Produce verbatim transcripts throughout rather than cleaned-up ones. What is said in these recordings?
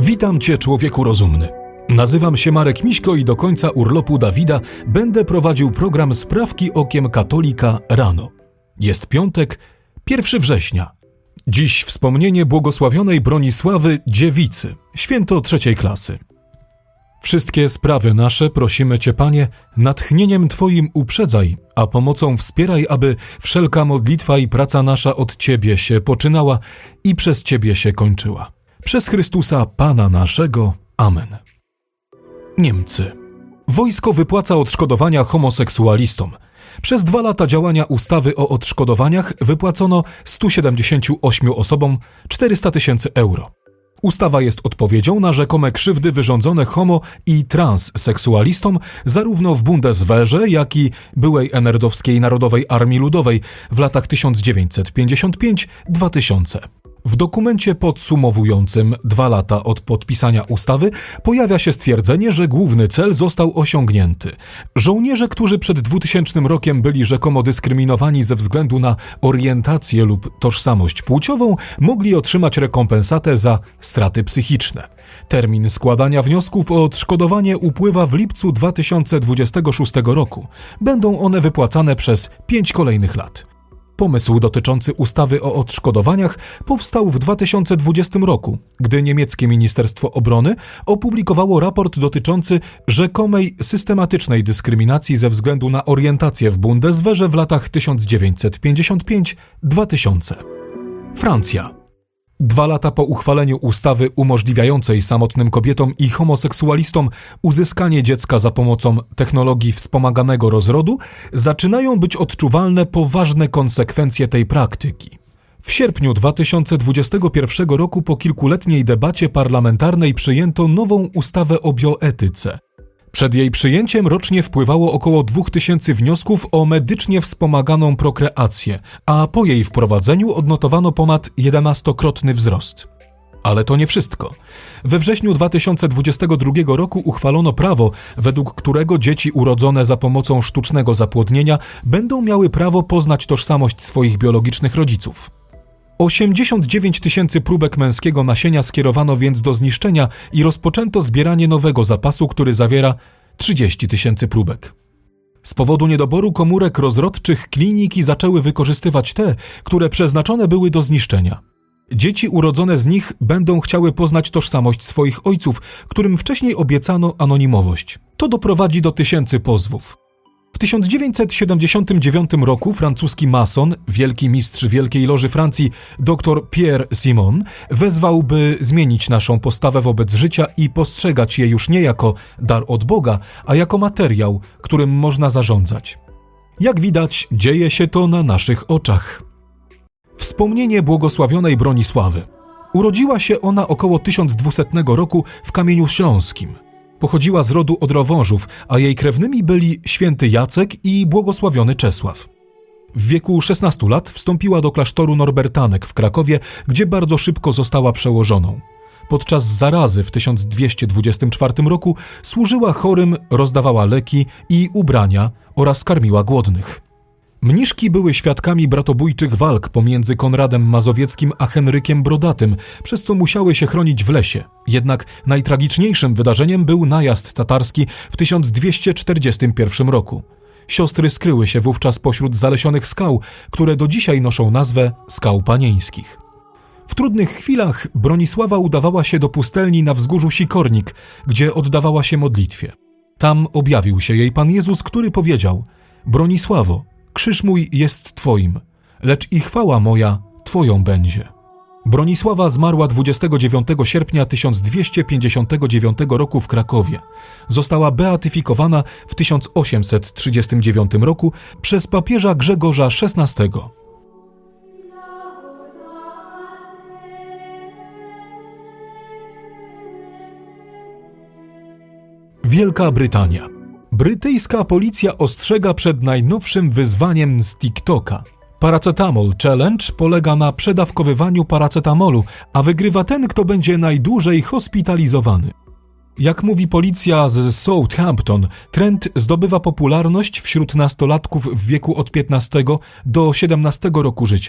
Witam Cię, człowieku rozumny. Nazywam się Marek Miśko i do końca urlopu Dawida będę prowadził program Sprawki okiem katolika rano. Jest piątek, pierwszego września. Dziś wspomnienie błogosławionej Bronisławy Dziewicy, święto trzeciej klasy. Wszystkie sprawy nasze prosimy Cię, Panie, natchnieniem Twoim uprzedzaj, a pomocą wspieraj, aby wszelka modlitwa i praca nasza od Ciebie się poczynała i przez Ciebie się kończyła. Przez Chrystusa Pana naszego. Amen. Niemcy. Wojsko wypłaca odszkodowania homoseksualistom. Przez dwa lata działania ustawy o odszkodowaniach wypłacono stu siedemdziesięciu ośmiu osobom czterysta tysięcy euro. Ustawa jest odpowiedzią na rzekome krzywdy wyrządzone homo- i transseksualistom zarówno w Bundeswehrze, jak i byłej en er dowskiej Narodowej Armii Ludowej w latach tysiąc dziewięćset pięćdziesiąt piąty do dwa tysiące. W dokumencie podsumowującym dwa lata od podpisania ustawy pojawia się stwierdzenie, że główny cel został osiągnięty. Żołnierze, którzy przed dwutysięcznym rokiem byli rzekomo dyskryminowani ze względu na orientację lub tożsamość płciową, mogli otrzymać rekompensatę za straty psychiczne. Termin składania wniosków o odszkodowanie upływa w lipcu dwa tysiące dwudziestego szóstego roku. Będą one wypłacane przez pięć kolejnych lat. Pomysł dotyczący ustawy o odszkodowaniach powstał w dwa tysiące dwudziestym roku, gdy niemieckie Ministerstwo Obrony opublikowało raport dotyczący rzekomej systematycznej dyskryminacji ze względu na orientację w Bundeswehrze w latach tysiąc dziewięćset pięćdziesiąt piąty do dwa tysiące. Francja. Dwa lata po uchwaleniu ustawy umożliwiającej samotnym kobietom i homoseksualistom uzyskanie dziecka za pomocą technologii wspomaganego rozrodu, zaczynają być odczuwalne poważne konsekwencje tej praktyki. W sierpniu dwa tysiące dwudziestego pierwszego roku po kilkuletniej debacie parlamentarnej przyjęto nową ustawę o bioetyce. Przed jej przyjęciem rocznie wpływało około dwóch tysięcy wniosków o medycznie wspomaganą prokreację, a po jej wprowadzeniu odnotowano ponad jedenastokrotny wzrost. Ale to nie wszystko. We wrześniu dwa tysiące dwudziestego drugiego roku uchwalono prawo, według którego dzieci urodzone za pomocą sztucznego zapłodnienia będą miały prawo poznać tożsamość swoich biologicznych rodziców. osiemdziesiąt dziewięć tysięcy próbek męskiego nasienia skierowano więc do zniszczenia i rozpoczęto zbieranie nowego zapasu, który zawiera trzydzieści tysięcy próbek. Z powodu niedoboru komórek rozrodczych kliniki zaczęły wykorzystywać te, które przeznaczone były do zniszczenia. Dzieci urodzone z nich będą chciały poznać tożsamość swoich ojców, którym wcześniej obiecano anonimowość. To doprowadzi do tysięcy pozwów. W tysiąc dziewięćset siedemdziesiątym dziewiątym roku francuski mason, wielki mistrz Wielkiej Loży Francji, dr Pierre Simon, wezwał, by zmienić naszą postawę wobec życia i postrzegać je już nie jako dar od Boga, a jako materiał, którym można zarządzać. Jak widać, dzieje się to na naszych oczach. Wspomnienie błogosławionej Bronisławy. Urodziła się ona około tysiąc dwusetnego roku w Kamieniu Śląskim. Pochodziła z rodu Odrowążów, a jej krewnymi byli święty Jacek i błogosławiony Czesław. W wieku szesnastu lat wstąpiła do klasztoru Norbertanek w Krakowie, gdzie bardzo szybko została przełożoną. Podczas zarazy w tysiąc dwieście dwudziestym czwartym roku służyła chorym, rozdawała leki i ubrania oraz karmiła głodnych. Mniszki były świadkami bratobójczych walk pomiędzy Konradem Mazowieckim a Henrykiem Brodatym, przez co musiały się chronić w lesie. Jednak najtragiczniejszym wydarzeniem był najazd tatarski w tysiąc dwieście czterdziestym pierwszym roku. Siostry skryły się wówczas pośród zalesionych skał, które do dzisiaj noszą nazwę Skał Panieńskich. W trudnych chwilach Bronisława udawała się do pustelni na wzgórzu Sikornik, gdzie oddawała się modlitwie. Tam objawił się jej Pan Jezus, który powiedział: Bronisławo, krzyż mój jest Twoim, lecz i chwała moja Twoją będzie. Bronisława zmarła dwudziestego dziewiątego sierpnia tysiąc dwieście pięćdziesiątego dziewiątego roku w Krakowie. Została beatyfikowana w tysiąc osiemset trzydziestym dziewiątym roku przez papieża Grzegorza szesnastego. Wielka Brytania. Brytyjska policja ostrzega przed najnowszym wyzwaniem z TikToka. Paracetamol Challenge polega na przedawkowywaniu paracetamolu, a wygrywa ten, kto będzie najdłużej hospitalizowany. Jak mówi policja z Southampton, trend zdobywa popularność wśród nastolatków w wieku od piętnastego do siedemnastego roku życia.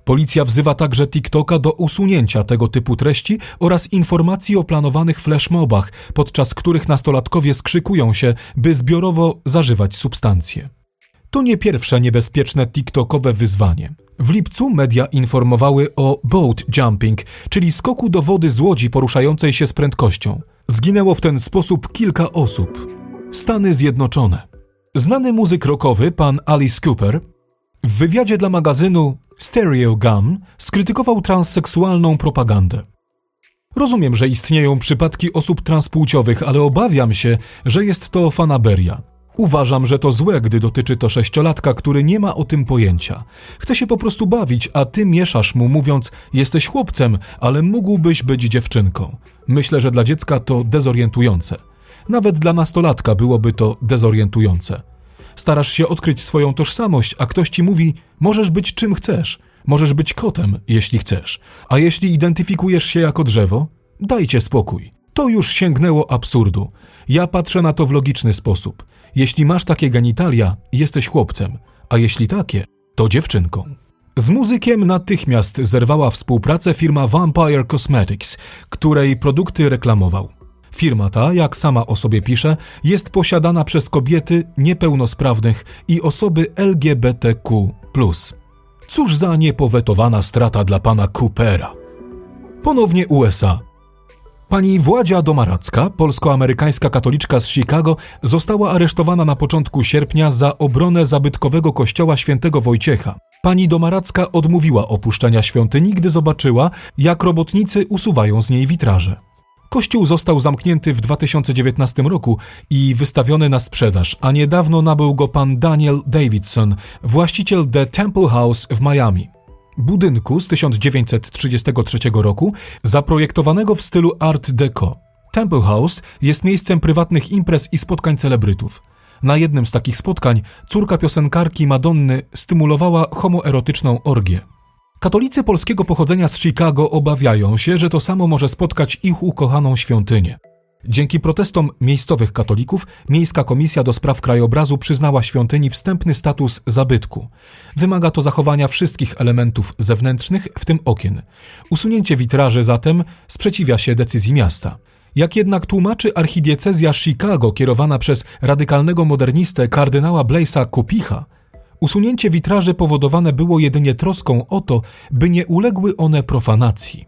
Policja wzywa także TikToka do usunięcia tego typu treści oraz informacji o planowanych flashmobach, podczas których nastolatkowie skrzykują się, by zbiorowo zażywać substancje. To nie pierwsze niebezpieczne TikTokowe wyzwanie. W lipcu media informowały o boat jumping, czyli skoku do wody z łodzi poruszającej się z prędkością. Zginęło w ten sposób kilka osób. Stany Zjednoczone. Znany muzyk rockowy pan Alice Cooper w wywiadzie dla magazynu Stereogum skrytykował transseksualną propagandę. Rozumiem, że istnieją przypadki osób transpłciowych, ale obawiam się, że jest to fanaberia. Uważam, że to złe, gdy dotyczy to sześciolatka, który nie ma o tym pojęcia. Chce się po prostu bawić, a ty mieszasz mu, mówiąc: jesteś chłopcem, ale mógłbyś być dziewczynką. Myślę, że dla dziecka to dezorientujące. Nawet dla nastolatka byłoby to dezorientujące. Starasz się odkryć swoją tożsamość, a ktoś ci mówi: możesz być czym chcesz, możesz być kotem, jeśli chcesz. A jeśli identyfikujesz się jako drzewo, dajcie spokój. To już sięgnęło absurdu. Ja patrzę na to w logiczny sposób. Jeśli masz takie genitalia, jesteś chłopcem, a jeśli takie, to dziewczynką. Z muzykiem natychmiast zerwała współpracę firma Vampire Cosmetics, której produkty reklamował. Firma ta, jak sama o sobie pisze, jest posiadana przez kobiety niepełnosprawnych i osoby L G B T Q plus. Cóż za niepowetowana strata dla pana Coopera. Ponownie U S A. Pani Władzia Domaracka, polsko-amerykańska katoliczka z Chicago, została aresztowana na początku sierpnia za obronę zabytkowego kościoła świętego Wojciecha. Pani Domaracka odmówiła opuszczenia świątyni, gdy zobaczyła, jak robotnicy usuwają z niej witraże. Kościół został zamknięty w dwa tysiące dziewiętnastym roku i wystawiony na sprzedaż, a niedawno nabył go pan Daniel Davidson, właściciel The Temple House w Miami. Budynku z tysiąc dziewięćset trzydziestego trzeciego roku, zaprojektowanego w stylu Art Deco. Temple House jest miejscem prywatnych imprez i spotkań celebrytów. Na jednym z takich spotkań córka piosenkarki Madonny stymulowała homoerotyczną orgię. Katolicy polskiego pochodzenia z Chicago obawiają się, że to samo może spotkać ich ukochaną świątynię. Dzięki protestom miejscowych katolików Miejska Komisja do Spraw Krajobrazu przyznała świątyni wstępny status zabytku. Wymaga to zachowania wszystkich elementów zewnętrznych, w tym okien. Usunięcie witraży zatem sprzeciwia się decyzji miasta. Jak jednak tłumaczy archidiecezja Chicago kierowana przez radykalnego modernistę kardynała Blaisa Kopicha, usunięcie witraży powodowane było jedynie troską o to, by nie uległy one profanacji.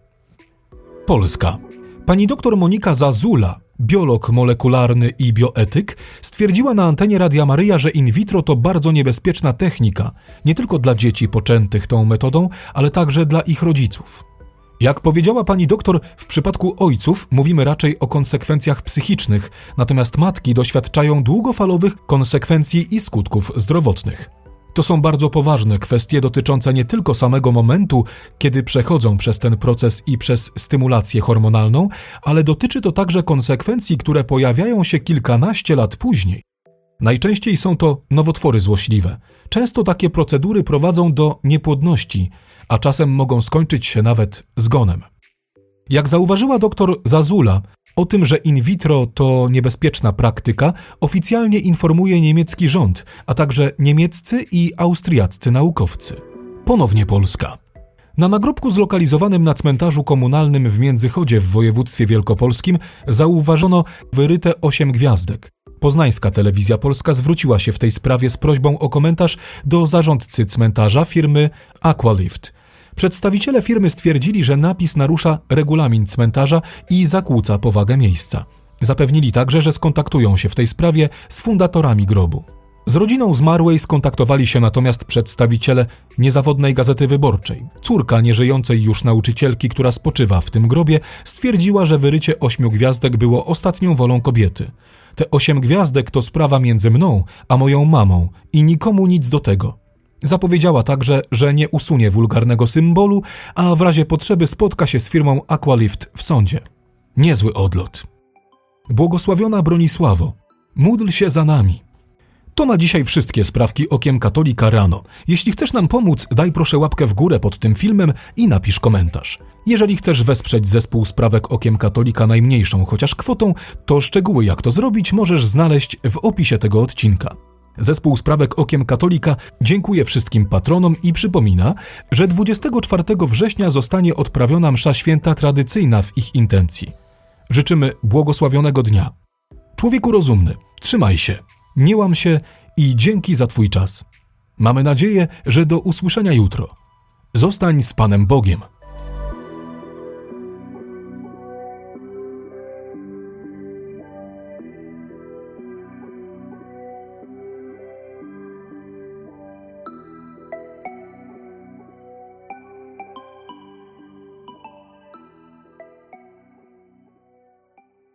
Polska. Pani doktor Monika Zazula, biolog molekularny i bioetyk, stwierdziła na antenie Radia Maryja, że in vitro to bardzo niebezpieczna technika, nie tylko dla dzieci poczętych tą metodą, ale także dla ich rodziców. Jak powiedziała pani doktor, w przypadku ojców mówimy raczej o konsekwencjach psychicznych, natomiast matki doświadczają długofalowych konsekwencji i skutków zdrowotnych. To są bardzo poważne kwestie dotyczące nie tylko samego momentu, kiedy przechodzą przez ten proces i przez stymulację hormonalną, ale dotyczy to także konsekwencji, które pojawiają się kilkanaście lat później. Najczęściej są to nowotwory złośliwe. Często takie procedury prowadzą do niepłodności, a czasem mogą skończyć się nawet zgonem. Jak zauważyła dr Zazula, o tym, że in vitro to niebezpieczna praktyka, oficjalnie informuje niemiecki rząd, a także niemieccy i austriaccy naukowcy. Ponownie Polska. Na nagrobku zlokalizowanym na cmentarzu komunalnym w Międzychodzie w województwie wielkopolskim zauważono wyryte osiem gwiazdek. Poznańska Telewizja Polska zwróciła się w tej sprawie z prośbą o komentarz do zarządcy cmentarza firmy Aqualift. Przedstawiciele firmy stwierdzili, że napis narusza regulamin cmentarza i zakłóca powagę miejsca. Zapewnili także, że skontaktują się w tej sprawie z fundatorami grobu. Z rodziną zmarłej skontaktowali się natomiast przedstawiciele Niezawodnej Gazety Wyborczej. Córka nieżyjącej już nauczycielki, która spoczywa w tym grobie, stwierdziła, że wyrycie ośmiu gwiazdek było ostatnią wolą kobiety. Te osiem gwiazdek to sprawa między mną a moją mamą i nikomu nic do tego. Zapowiedziała także, że nie usunie wulgarnego symbolu, a w razie potrzeby spotka się z firmą Aqualift w sądzie. Niezły odlot. Błogosławiona Bronisławo, módl się za nami. To na dzisiaj wszystkie sprawki Okiem Katolika rano. Jeśli chcesz nam pomóc, daj proszę łapkę w górę pod tym filmem i napisz komentarz. Jeżeli chcesz wesprzeć zespół Sprawek Okiem Katolika najmniejszą chociaż kwotą, to szczegóły jak to zrobić możesz znaleźć w opisie tego odcinka. Zespół Sprawek Okiem Katolika dziękuję wszystkim patronom i przypomina, że dwudziestego czwartego września zostanie odprawiona msza święta tradycyjna w ich intencji. Życzymy błogosławionego dnia. Człowieku rozumny, trzymaj się, nie łam się i dzięki za Twój czas. Mamy nadzieję, że do usłyszenia jutro. Zostań z Panem Bogiem.